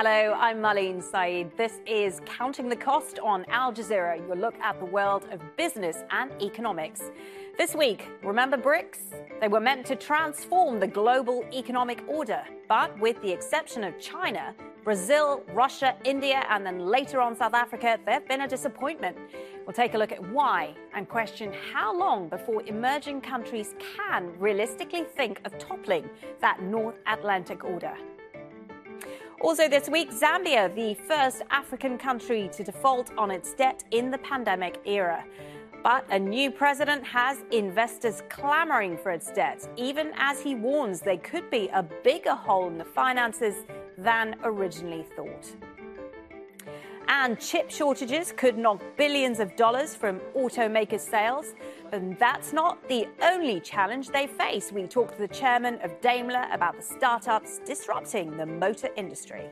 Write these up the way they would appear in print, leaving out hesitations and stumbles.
Hello, I'm Marlene Saeed. This is Counting the Cost on Al Jazeera, your look at the world of business and economics. This week, remember BRICS? They were meant to transform the global economic order, but with the exception of China, Brazil, Russia, India, and then later on South Africa, they've been a disappointment. We'll take a look at why and question how long before emerging countries can realistically think of toppling that North Atlantic order. Also this week, Zambia, the first African country to default on its debt in the pandemic era. But a new president has investors clamoring for its debt, even as he warns there could be a bigger hole in the finances than originally thought. And chip shortages could knock billions of dollars from automaker sales. But that's not the only challenge they face. We talked to the chairman of Daimler about the startups disrupting the motor industry.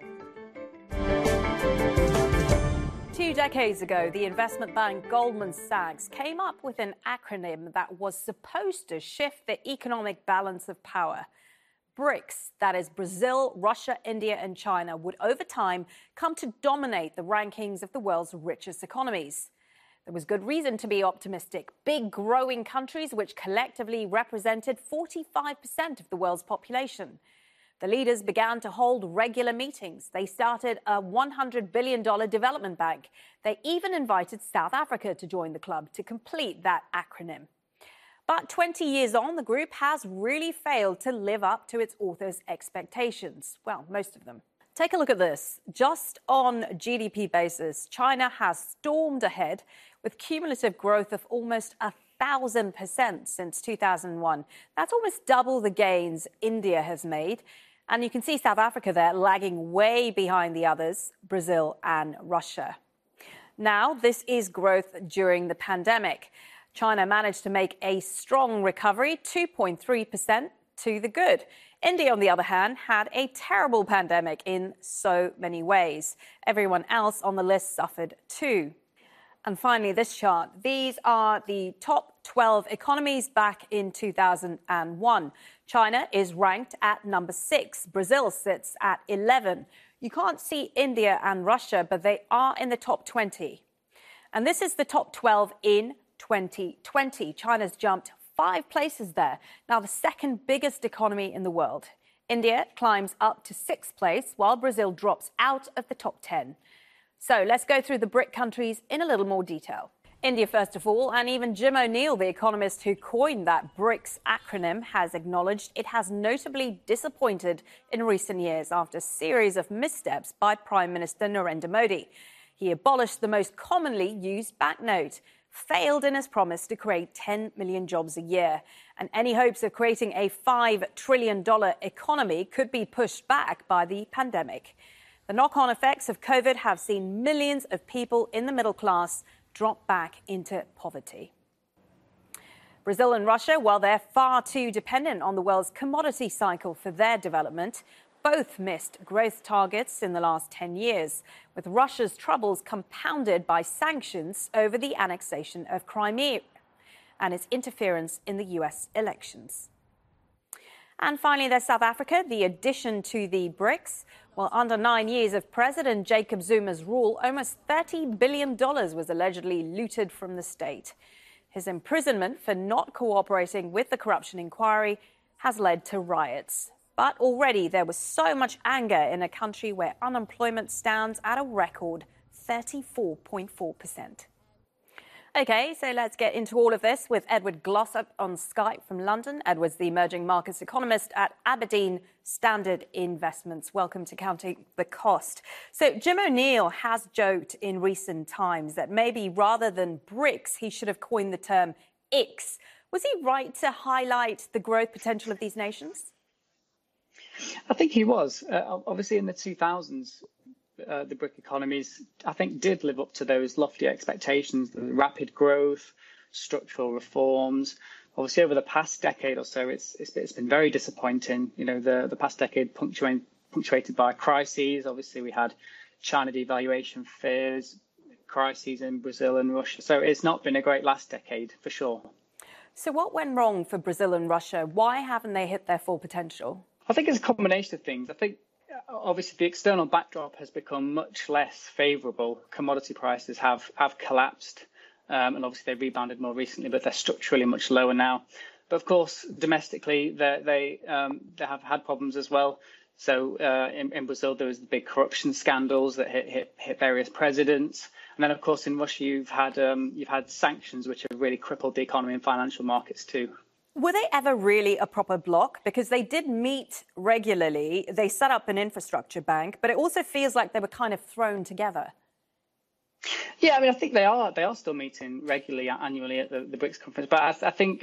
2 decades ago, the investment bank Goldman Sachs came up with an acronym that was supposed to shift the economic balance of power. BRICS, that is Brazil, Russia, India and China, would over time come to dominate the rankings of the world's richest economies. There was good reason to be optimistic. Big growing countries which collectively represented 45% of the world's population. The leaders began to hold regular meetings. They started a $100 billion development bank. They even invited South Africa to join the club to complete that acronym. But 20 years on, the group has really failed to live up to its authors' expectations. Well, most of them. Take a look at this. Just on GDP basis, China has stormed ahead with cumulative growth of almost 1,000% since 2001. That's almost double the gains India has made. And you can see South Africa there lagging way behind the others, Brazil and Russia. Now, this is growth during the pandemic. China managed to make a strong recovery, 2.3% to the good. India, on the other hand, had a terrible pandemic in so many ways. Everyone else on the list suffered too. And finally, this chart. These are the top 12 economies back in 2001. China is ranked at number 6. Brazil sits at 11. You can't see India and Russia, but they are in the top 20. And this is the top 12 in 2020. China's jumped 5 places there. Now the second biggest economy in the world. India climbs up to 6th place, while Brazil drops out of the top 10. So let's go through the BRIC countries in a little more detail. India, first of all, and even Jim O'Neill, the economist who coined that BRICS acronym, has acknowledged it has notably disappointed in recent years after a series of missteps by Prime Minister Narendra Modi. He abolished the most commonly used banknote, failed in his promise to create 10 million jobs a year. And any hopes of creating a $5 trillion economy could be pushed back by the pandemic. The knock-on effects of COVID have seen millions of people in the middle class drop back into poverty. Brazil and Russia, while they're far too dependent on the world's commodity cycle for their development, both missed growth targets in the last 10 years, with Russia's troubles compounded by sanctions over the annexation of Crimea and its interference in the US elections. And finally, there's South Africa, the addition to the BRICS. Well, under 9 years of President Jacob Zuma's rule, almost $30 billion was allegedly looted from the state. His imprisonment for not cooperating with the corruption inquiry has led to riots. But already there was so much anger in a country where unemployment stands at a record 34.4%. OK, so let's get into all of this with Edward Glossop on Skype from London. Edward's the emerging markets economist at Aberdeen Standard Investments. Welcome to Counting the Cost. So Jim O'Neill has joked in recent times that maybe rather than BRICS, he should have coined the term ICS. Was he right to highlight the growth potential of these nations? I think he was. Obviously, in the 2000s, the BRIC economies, I think, did live up to those lofty expectations, the rapid growth, structural reforms. Obviously, over the past decade or so, it's been very disappointing. You know, the past decade punctuated by crises. Obviously, we had China devaluation fears, crises in Brazil and Russia. So it's not been a great last decade, for sure. So what went wrong for Brazil and Russia? Why haven't they hit their full potential? I think it's a combination of things. I think obviously the external backdrop has become much less favourable. Commodity prices have collapsed, and obviously they rebounded more recently, but they're structurally much lower now. But of course, domestically, they have had problems as well. So in Brazil, there was the big corruption scandals that hit various presidents, and then of course in Russia, you've had sanctions which have really crippled the economy and financial markets too. Were they ever really a proper bloc? Because they did meet regularly. They set up an infrastructure bank, but it also feels like they were kind of thrown together. Yeah, I mean, I think they are still meeting regularly annually at the BRICS conference. But I think,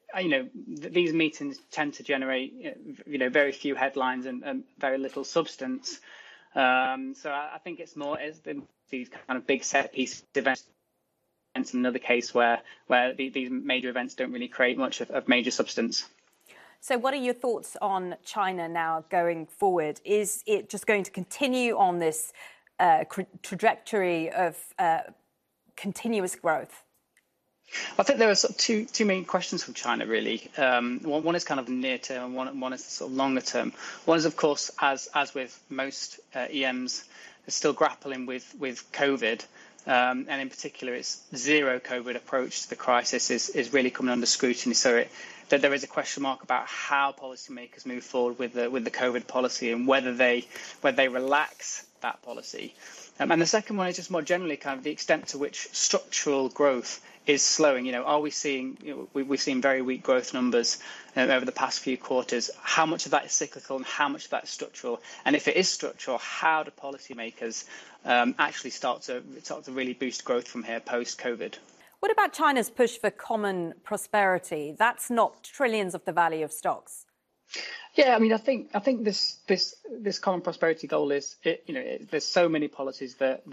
these meetings tend to generate, very few headlines and very little substance. So I think it's these kind of big set piece events. Another case where these major events don't really create much of major substance. So what are your thoughts on China now going forward? Is it just going to continue on this trajectory of continuous growth? I think there are sort of two main questions from China, really. One is kind of near term, and one is sort of longer term. One is, of course, as with most EMs, they're still grappling with COVID. And in particular, its zero COVID approach to the crisis is really coming under scrutiny. So that there is a question mark about how policymakers move forward with the COVID policy and whether they relax that policy. And the second one is just more generally kind of the extent to which structural growth is slowing. Are we seeing? We've seen very weak growth numbers over the past few quarters. How much of that is cyclical and how much of that is structural? And if it is structural, how do policymakers actually start to really boost growth from here post-COVID? What about China's push for common prosperity? That's not trillions of the value of stocks. Yeah, I mean, I think this common prosperity goal is, there's so many policies that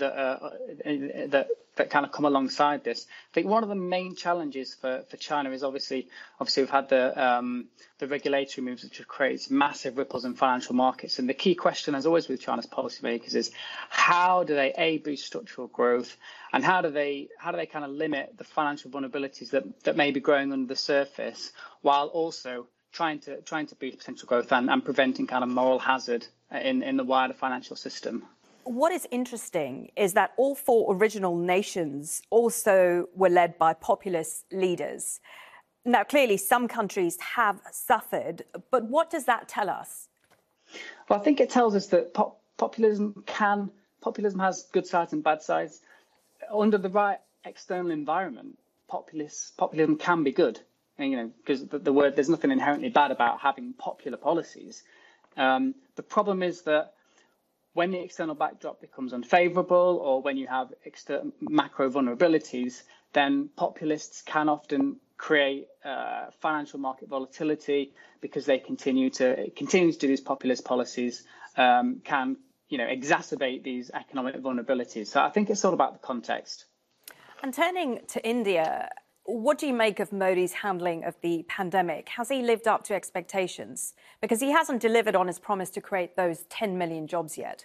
kind of come alongside this. I think one of the main challenges for China is obviously we've had the regulatory moves which have created massive ripples in financial markets, and the key question, as always with China's policymakers, is how do they boost structural growth, and how do they kind of limit the financial vulnerabilities that may be growing under the surface, while also trying to boost potential growth and preventing kind of moral hazard in the wider financial system. What is interesting is that all four original nations also were led by populist leaders. Now, clearly, some countries have suffered, but what does that tell us? Well, I think it tells us that populism has good sides and bad sides. Under the right external environment, populism can be good. Because there's nothing inherently bad about having popular policies. The problem is that when the external backdrop becomes unfavourable, or when you have macro vulnerabilities, then populists can often create financial market volatility because they continue to do these populist policies, can exacerbate these economic vulnerabilities. So I think it's all about the context. And turning to India, what do you make of Modi's handling of the pandemic? Has he lived up to expectations? Because he hasn't delivered on his promise to create those 10 million jobs yet.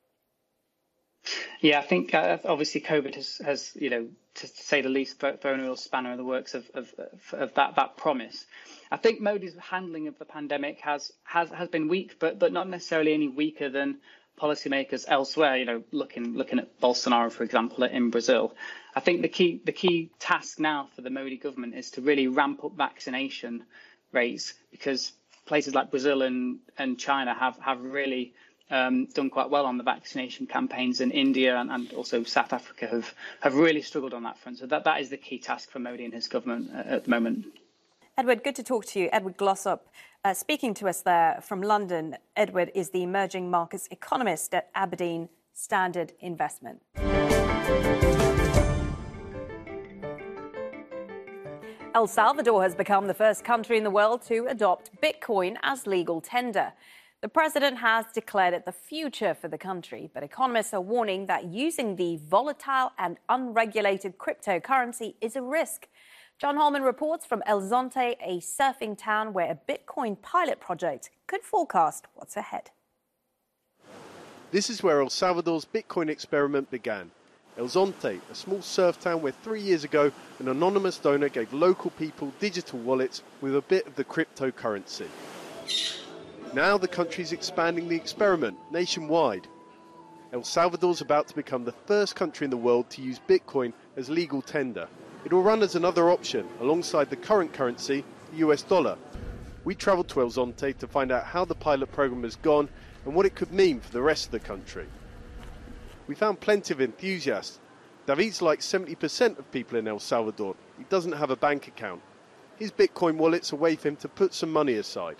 Yeah, I think obviously COVID has to say the least, thrown a real spanner in the works of that promise. I think Modi's handling of the pandemic has been weak, but not necessarily any weaker than policymakers elsewhere, looking at Bolsonaro, for example, in Brazil. I think the key task now for the Modi government is to really ramp up vaccination rates, because places like Brazil and China have really done quite well on the vaccination campaigns, and India and also South Africa have really struggled on that front. So that is the key task for Modi and his government at the moment. Edward, good to talk to you. Edward Glossop, speaking to us there from London. Edward is the emerging markets economist at Aberdeen Standard Investment. El Salvador has become the first country in the world to adopt Bitcoin as legal tender. The president has declared it the future for the country, but economists are warning that using the volatile and unregulated cryptocurrency is a risk. John Holman reports from El Zonte, a surfing town where a Bitcoin pilot project could forecast what's ahead. This is where El Salvador's Bitcoin experiment began. El Zonte, a small surf town where 3 years ago an anonymous donor gave local people digital wallets with a bit of the cryptocurrency. Now the country's expanding the experiment nationwide. El Salvador's about to become the first country in the world to use Bitcoin as legal tender. It will run as another option alongside the current currency, the US dollar. We travelled to El Zonte to find out how the pilot program has gone and what it could mean for the rest of the country. We found plenty of enthusiasts. David's like 70% of people in El Salvador. He doesn't have a bank account. His Bitcoin wallet's a way for him to put some money aside.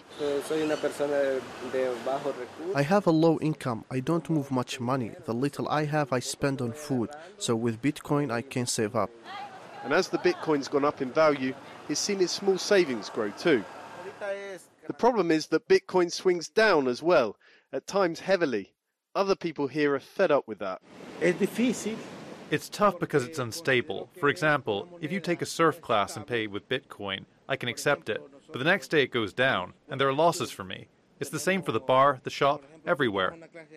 I have a low income. I don't move much money. The little I have, I spend on food. So with Bitcoin, I can save up. And as the Bitcoin's gone up in value, he's seen his small savings grow too. The problem is that Bitcoin swings down as well, at times heavily. Other people here are fed up with that. It's tough because it's unstable. For example, if you take a surf class and pay with Bitcoin, I can accept it. But the next day it goes down, and there are losses for me. It's the same for the bar, the shop, everywhere.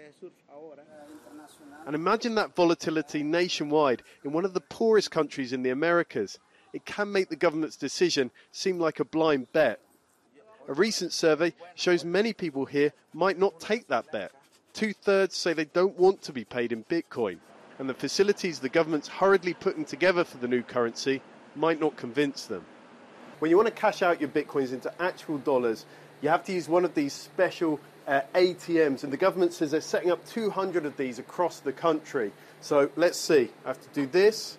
And imagine that volatility nationwide in one of the poorest countries in the Americas. It can make the government's decision seem like a blind bet. A recent survey shows many people here might not take that bet. 2/3 say they don't want to be paid in Bitcoin. And the facilities the government's hurriedly putting together for the new currency might not convince them. When you want to cash out your Bitcoins into actual dollars, you have to use one of these special ATMs, and the government says they're setting up 200 of these across the country. So let's see. I have to do this.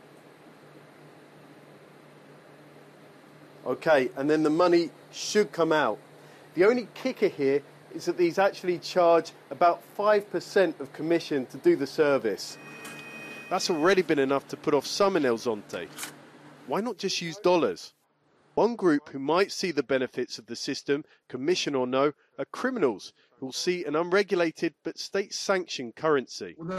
Okay, and then the money should come out. The only kicker here is that these actually charge about 5% of commission to do the service. That's already been enough to put off some in El Zonte. Why not just use dollars? One group who might see the benefits of the system, commission or no, are criminals who will see an unregulated but state-sanctioned currency. One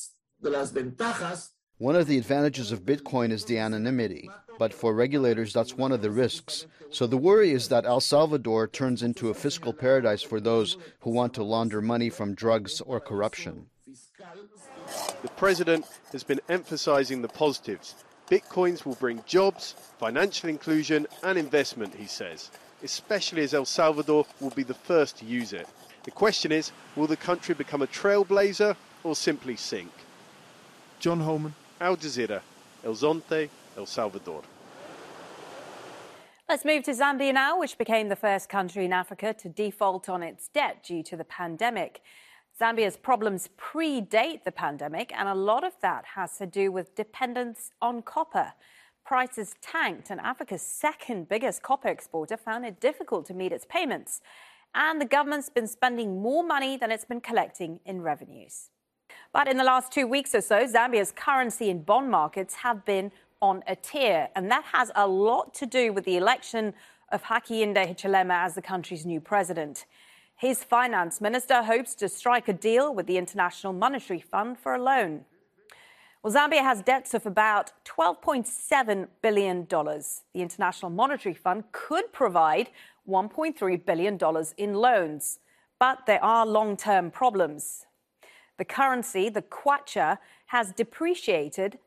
of the advantages of Bitcoin is the anonymity, but for regulators that's one of the risks. So the worry is that El Salvador turns into a fiscal paradise for those who want to launder money from drugs or corruption. The president has been emphasizing the positives. Bitcoins will bring jobs, financial inclusion and investment, he says, especially as El Salvador will be the first to use it. The question is, will the country become a trailblazer or simply sink? John Holman, Al Jazeera, El Zonte, El Salvador. Let's move to Zambia now, which became the first country in Africa to default on its debt due to the pandemic. Zambia's problems predate the pandemic, and a lot of that has to do with dependence on copper. Prices tanked, and Africa's second biggest copper exporter found it difficult to meet its payments. And the government's been spending more money than it's been collecting in revenues. But in the last 2 weeks or so, Zambia's currency and bond markets have been on a tear, and that has a lot to do with the election of Hakainde Hichilema as the country's new president. His finance minister hopes to strike a deal with the International Monetary Fund for a loan. Well, Zambia has debts of about $12.7 billion. The International Monetary Fund could provide $1.3 billion in loans, but there are long-term problems. The currency, the kwacha, has depreciated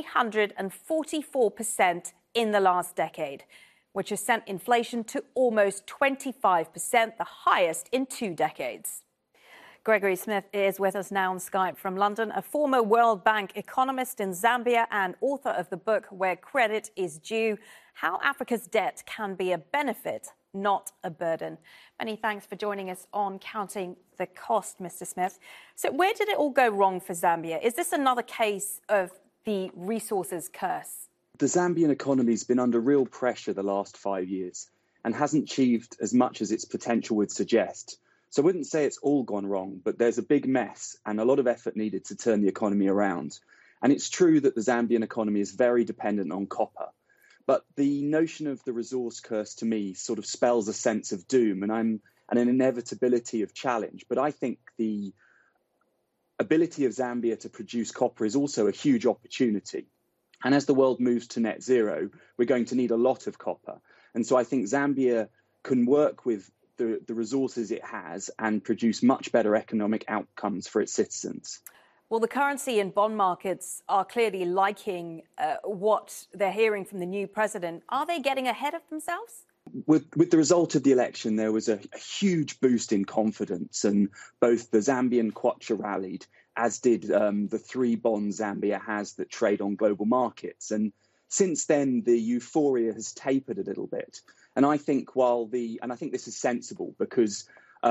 344% in the last decade, which has sent inflation to almost 25%, the highest in 2 decades. Gregory Smith is with us now on Skype from London, a former World Bank economist in Zambia and author of the book Where Credit is Due: How Africa's Debt Can Be a Benefit, Not a Burden. Many thanks for joining us on Counting the Cost, Mr. Smith. So where did it all go wrong for Zambia? Is this another case of the resources curse? The Zambian economy has been under real pressure the last 5 years and hasn't achieved as much as its potential would suggest. So I wouldn't say it's all gone wrong, but there's a big mess and a lot of effort needed to turn the economy around. And it's true that the Zambian economy is very dependent on copper. But the notion of the resource curse to me sort of spells a sense of doom and an inevitability of challenge. But I think the ability of Zambia to produce copper is also a huge opportunity. And as the world moves to net zero, we're going to need a lot of copper. And so I think Zambia can work with the resources it has and produce much better economic outcomes for its citizens. Well, the currency and bond markets are clearly liking what they're hearing from the new president. Are they getting ahead of themselves? With the result of the election, there was a huge boost in confidence, and both the Zambian kwacha rallied, as did the 3 bonds Zambia has that trade on global markets. And since then, the euphoria has tapered a little bit. And I think I think this is sensible because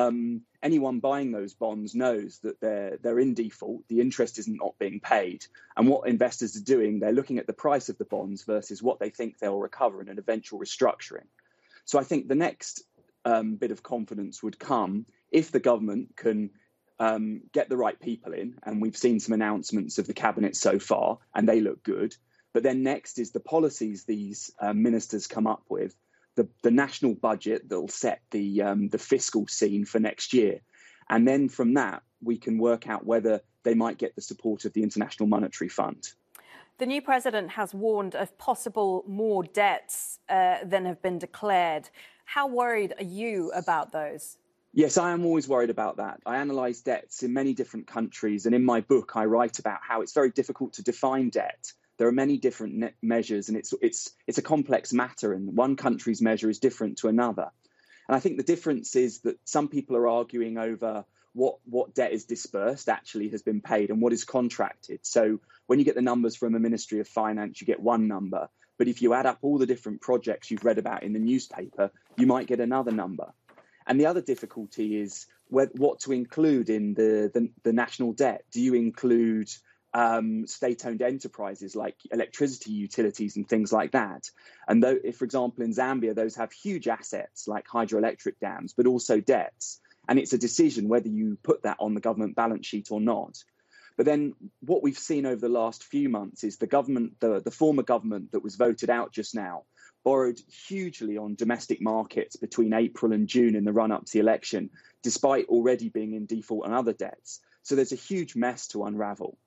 anyone buying those bonds knows that they're in default, the interest is not being paid. And what investors are doing, they're looking at the price of the bonds versus what they think they'll recover in an eventual restructuring. So I think the next bit of confidence would come if the government can get the right people in. And we've seen some announcements of the cabinet so far, and they look good. But then next is the policies these ministers come up with, the national budget that will set the fiscal scene for next year. And then from that, we can work out whether they might get the support of the International Monetary Fund. The new president has warned of possible more debts than have been declared. How worried are you about those? Yes, I am always worried about that. I analyse debts in many different countries, and in my book, I write about how it's very difficult to define debt. There are many different measures, and it's a complex matter, and one country's measure is different to another. And I think the difference is that some people are arguing over what debt is dispersed actually has been paid and what is contracted. So when you get the numbers from a Ministry of Finance, you get one number. But if you add up all the different projects you've read about in the newspaper, you might get another number. And the other difficulty is what to include in the national debt. Do you include state-owned enterprises like electricity utilities and things like that? And though, if, for example, in Zambia, those have huge assets like hydroelectric dams, but also debts. And it's a decision whether you put that on the government balance sheet or not. But then what we've seen over the last few months is the government, the former government that was voted out just now, borrowed hugely on domestic markets between April and June in the run-up to the election, despite already being in default on other debts. So there's a huge mess to unravel.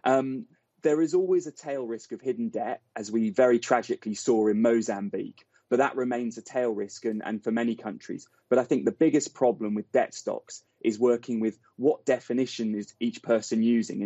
There is always a tail risk of hidden debt, as we very tragically saw in Mozambique, but that remains a tail risk and for many countries. But I think the biggest problem with debt stocks is working with what definition is each person using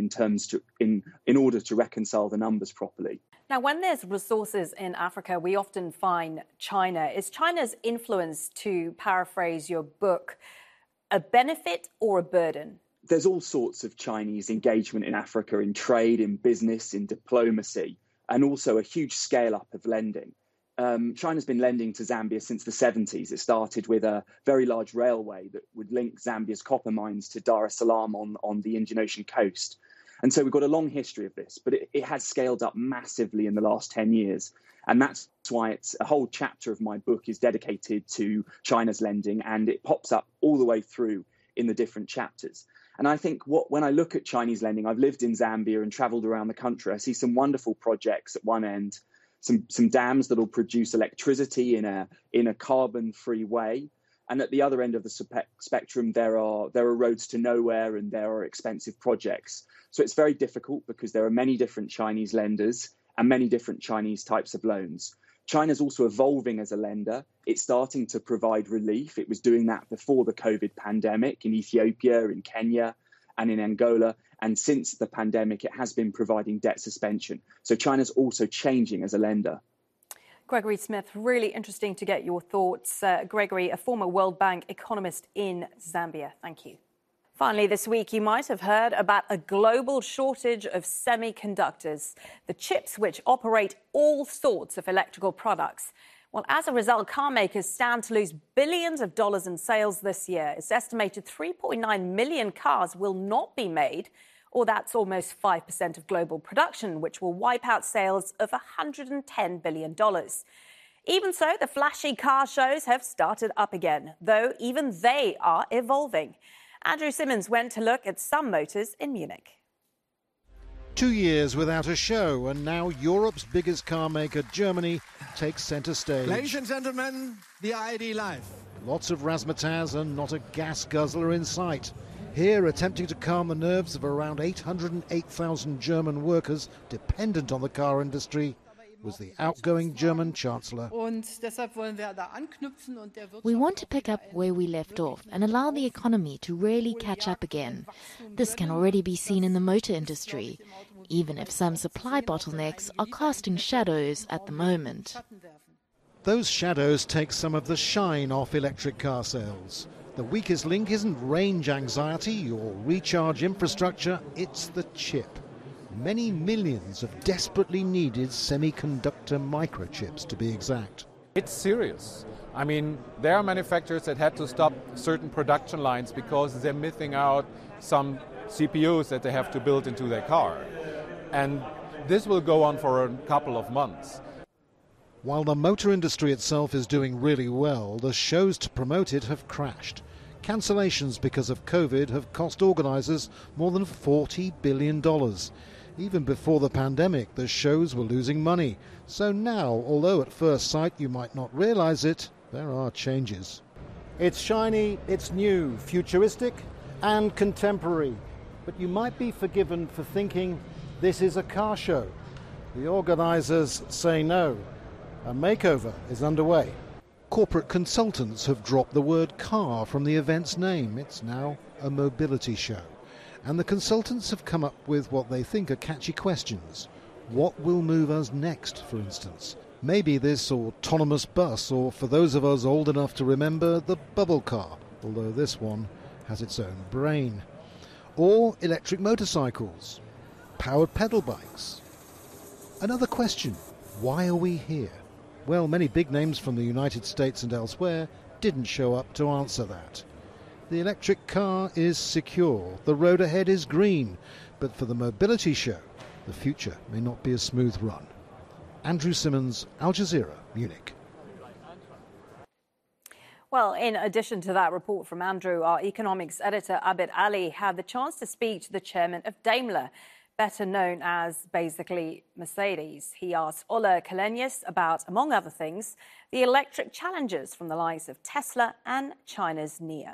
in order to reconcile the numbers properly. Now, when there's resources in Africa, we often find China. Is China's influence, to paraphrase your book, a benefit or a burden? There's all sorts of Chinese engagement in Africa, in trade, in business, in diplomacy, and also a huge scale up of lending. China's been lending to Zambia since the 70s. It started with a very large railway that would link Zambia's copper mines to Dar es Salaam on the Indian Ocean coast. And so we've got a long history of this, but it has scaled up massively in the last 10 years. And that's why it's a whole chapter of my book is dedicated to China's lending, and it pops up all the way through in the different chapters. And I think when I look at Chinese lending, I've lived in Zambia and traveled around the country. I see some wonderful projects at one end, some dams that will produce electricity in a carbon-free way. And at the other end of the spectrum, there are roads to nowhere and there are expensive projects. So it's very difficult because there are many different Chinese lenders and many different Chinese types of loans. China's also evolving as a lender. It's starting to provide relief. It was doing that before the COVID pandemic in Ethiopia, in Kenya, and in Angola. And since the pandemic, it has been providing debt suspension. So China's also changing as a lender. Gregory Smith, really interesting to get your thoughts. Gregory, a former World Bank economist in Zambia. Thank you. Finally, this week, you might have heard about a global shortage of semiconductors, the chips which operate all sorts of electrical products. Well, as a result, car makers stand to lose billions of dollars in sales this year. It's estimated 3.9 million cars will not be made, or that's almost 5% of global production, which will wipe out sales of $110 billion. Even so, the flashy car shows have started up again, though even they are evolving. Andrew Simmons went to look at some motors in Munich. 2 years without a show, and now Europe's biggest car maker, Germany, takes centre stage. Ladies and gentlemen, the ID Live. Lots of razzmatazz and not a gas guzzler in sight. Here, attempting to calm the nerves of around 808,000 German workers dependent on the car industry, was the outgoing German Chancellor. We want to pick up where we left off and allow the economy to really catch up again. This can already be seen in the motor industry, even if some supply bottlenecks are casting shadows at the moment. Those shadows take some of the shine off electric car sales. The weakest link isn't range anxiety or recharge infrastructure, it's the chip. Many millions of desperately needed semiconductor microchips, to be exact. It's serious. I mean, there are manufacturers that had to stop certain production lines because they're missing out some CPUs that they have to build into their car. And this will go on for a couple of months. While the motor industry itself is doing really well, the shows to promote it have crashed. Cancellations because of COVID have cost organisers more than $40 billion. Even before the pandemic, the shows were losing money. So now, although at first sight you might not realise it, there are changes. It's shiny, it's new, futuristic and contemporary. But you might be forgiven for thinking this is a car show. The organisers say no. A makeover is underway. Corporate consultants have dropped the word car from the event's name. It's now a mobility show. And the consultants have come up with what they think are catchy questions. What will move us next, for instance? Maybe this autonomous bus, or for those of us old enough to remember, the bubble car, although this one has its own brain. Or electric motorcycles, powered pedal bikes. Another question, why are we here? Well, many big names from the United States and elsewhere didn't show up to answer that. The electric car is secure, the road ahead is green, but for the mobility show, the future may not be a smooth run. Andrew Simmons, Al Jazeera, Munich. Well, in addition to that report from Andrew, our economics editor Abid Ali had the chance to speak to the chairman of Daimler, better known as basically Mercedes. He asked Ola Källenius about, among other things, the electric challenges from the likes of Tesla and China's NIO.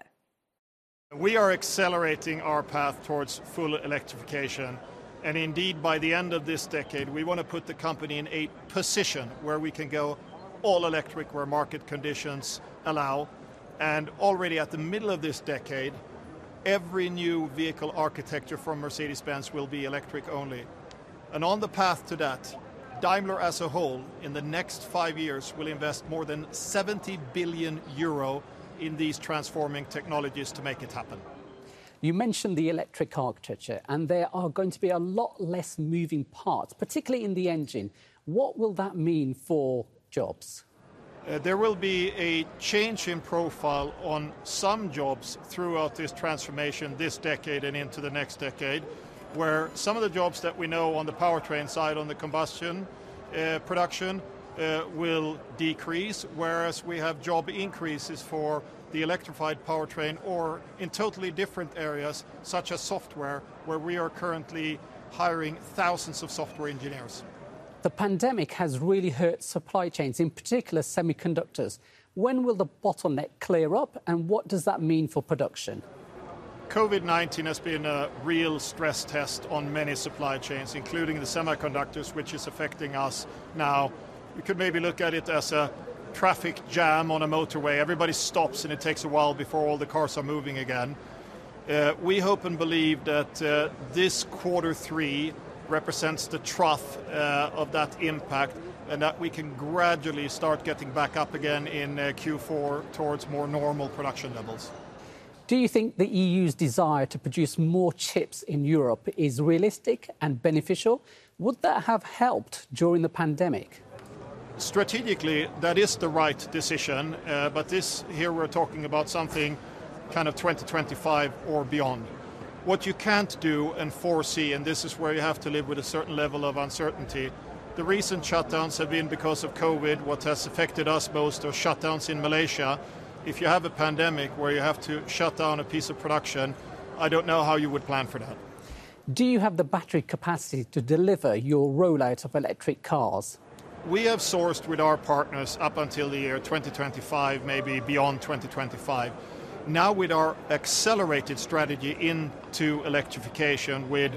We are accelerating our path towards full electrification. And indeed, by the end of this decade, we want to put the company in a position where we can go all electric where market conditions allow. And already at the middle of this decade, every new vehicle architecture from Mercedes-Benz will be electric only. And on the path to that, Daimler as a whole, in the next 5 years, will invest more than 70 billion euro in these transforming technologies to make it happen. You mentioned the electric architecture, and there are going to be a lot less moving parts, particularly in the engine. What will that mean for jobs? There will be a change in profile on some jobs throughout this transformation this decade and into the next decade, where some of the jobs that we know on the powertrain side, on the combustion production, will decrease, whereas we have job increases for the electrified powertrain or in totally different areas, such as software, where we are currently hiring thousands of software engineers. The pandemic has really hurt supply chains, in particular semiconductors. When will the bottleneck clear up, and what does that mean for production? COVID-19 has been a real stress test on many supply chains, including the semiconductors, which is affecting us now. We could maybe look at it as a traffic jam on a motorway. Everybody stops and it takes a while before all the cars are moving again. We hope and believe that this Q3 represents the trough of that impact, and that we can gradually start getting back up again in Q4 towards more normal production levels. Do you think the EU's desire to produce more chips in Europe is realistic and beneficial? Would that have helped during the pandemic? Strategically, that is the right decision, but here we're talking about something kind of 2025 or beyond. What you can't do and foresee, and this is where you have to live with a certain level of uncertainty, the recent shutdowns have been because of COVID. What has affected us most are shutdowns in Malaysia. If you have a pandemic where you have to shut down a piece of production, I don't know how you would plan for that. Do you have the battery capacity to deliver your rollout of electric cars? We have sourced with our partners up until the year 2025, maybe beyond 2025. Now with our accelerated strategy into electrification with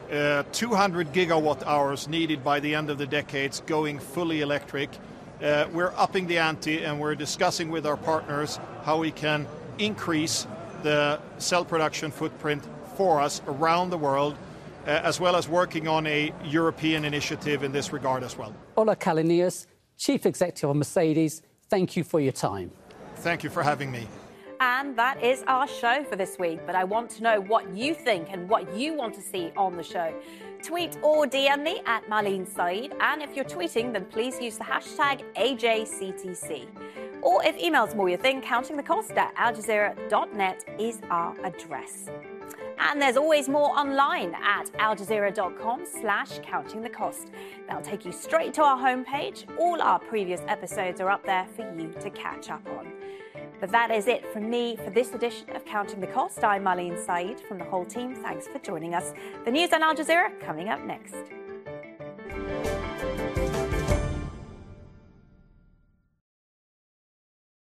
200 gigawatt hours needed by the end of the decades going fully electric, we're upping the ante and we're discussing with our partners how we can increase the cell production footprint for us around the world, as well as working on a European initiative in this regard as well. Ola Källenius, Chief Executive of Mercedes, thank you for your time. Thank you for having me. And that is our show for this week. But I want to know what you think and what you want to see on the show. Tweet or DM me at Marlene Saeed. And if you're tweeting, then please use the hashtag AJCTC. Or if email's more your thing, countingthecost@aljazeera.net is our address. And there's always more online at aljazeera.com/countingthecost. That'll take you straight to our homepage. All our previous episodes are up there for you to catch up on. But that is it from me for this edition of Counting the Cost. I'm Marlene Saeed from the whole team. Thanks for joining us. The news on Al Jazeera coming up next.